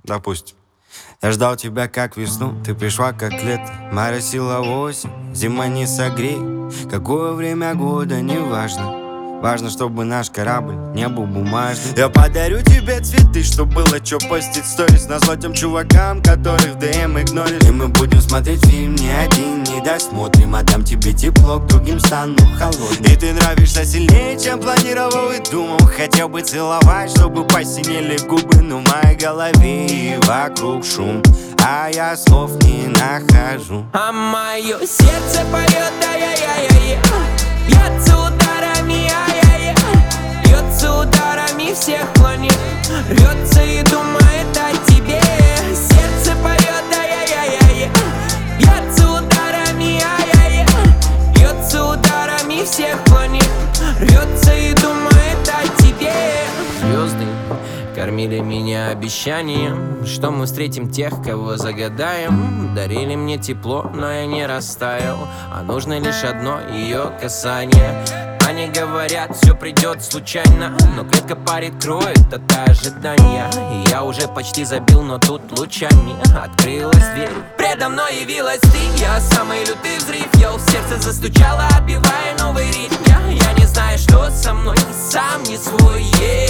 допустим. Я ждал тебя как весну, ты пришла как лето. Моросила осень, зима не согрей. Какое время года, не важно. Важно, чтобы наш корабль не был бумажный. Я подарю тебе цветы, чтоб было чё постить сторис. Назло тем чувакам, которых ДМ игноришь. И мы будем смотреть фильм не один, не досмотрим. Отдам тебе тепло, к другим стану холодным. И ты нравишься сильнее, чем планировал и думал. Хотел бы целовать, чтобы посинели губы. Но в моей голове и вокруг шум, а я слов не нахожу. А мое сердце поет, ай-яй-яй-яй. Бьется ударами, ай-яй-яй. Бьется ударами всех планет. Рвется и думает о тебе. Сердце поет, ай-яй-яй-яй. Бьется ударами, ай-яй-яй. Бьется ударами всех планет. Рвется и думает о тебе. Звезды кормили меня обещанием, что мы встретим тех, кого загадаем. Дарили мне тепло, но я не растаял, а нужно лишь одно ее касание. Они говорят, все придет случайно, но клетка парит, кроет от ожидания. И я уже почти забил, но тут лучами открылась дверь. Предо мной явилась ты, я самый лютый взрыв. Йоу, сердце застучало, отбивая новый ритм. Я не знаю, что со мной, сам не свой.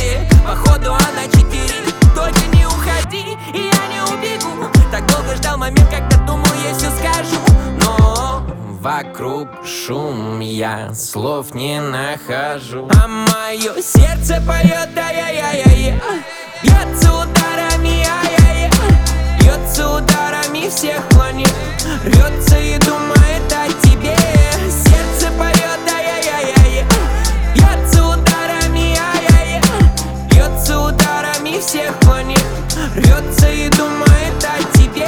Походу она читерит, только не уходи, и я не убегу. Так долго ждал момент, когда думал, я все скажу. Но вокруг шум, я слов не нахожу. А мое сердце поет, ай-яй-яй-яй. Бьется ударами, ай-яй-яй. Бьется ударами всех планет. Рвется и думает о тебе. Сердце поет, ай-яй-яй-яй. Бьется ударами, ай-яй-яй. Бьется ударами всех планет. Рвется и думает о тебе.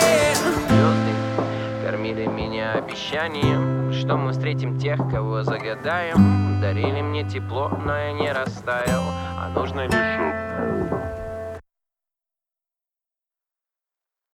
Звезды кормили меня обещанием, что мы встретим тех, кого загадаем. Дарили мне тепло, но я не растаял, а нужно лишь